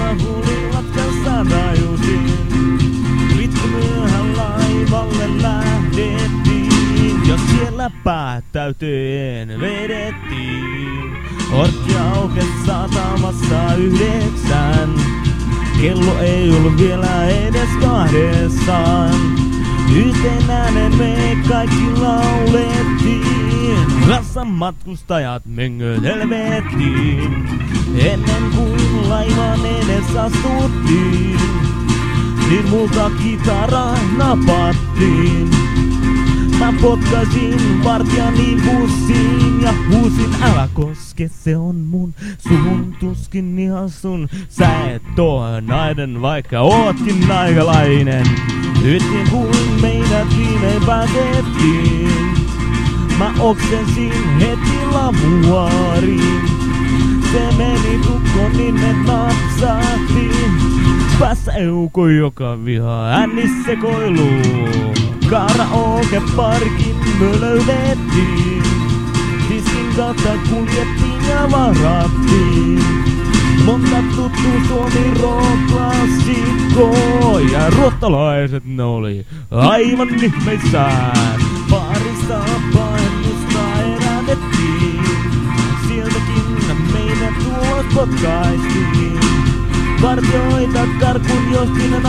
hulilat kanssa tajusin. Liittomyöhän laivalle lähdettiin, ja siellä päät täyteen vedettiin. Orkki aukes satamassa 9. Kello ei ollut vielä edes 2. Yhteen äänen me kaikki laulettiin. Rassan matkustajat möngötelvettiin. Ennen kuin laivan edes astuttiin, niin multa kitara napattiin. Mä potkaisin vartijani bussiin ja huusin, älä koske, se on mun suvun tuskin ihan sun. Sä et oo nainen, vaikka ootkin naikalainen. Yhtiin kuin meidät viimein päätettiin, mä oksensin heti lavuariin. Se meni tukkoon niin et napsahtiin. Päässä eukko joka vihaa ännissekoiluun. Karaoke-parkin me löydettiin. Tiskin kautta kuljettiin ja varattiin. Monta tuttu Suomi rock-klassikkoa. Ja ruottalaiset ne oli aivan ihmeissään. Parista pahennusta erätettiin. Sieltäkin meidät tulos potkaistiin. Vartioita karkun joskin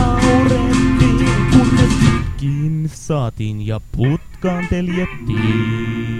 naurettiin. Kunnes kiinni saatiin ja putkaan teljettiin.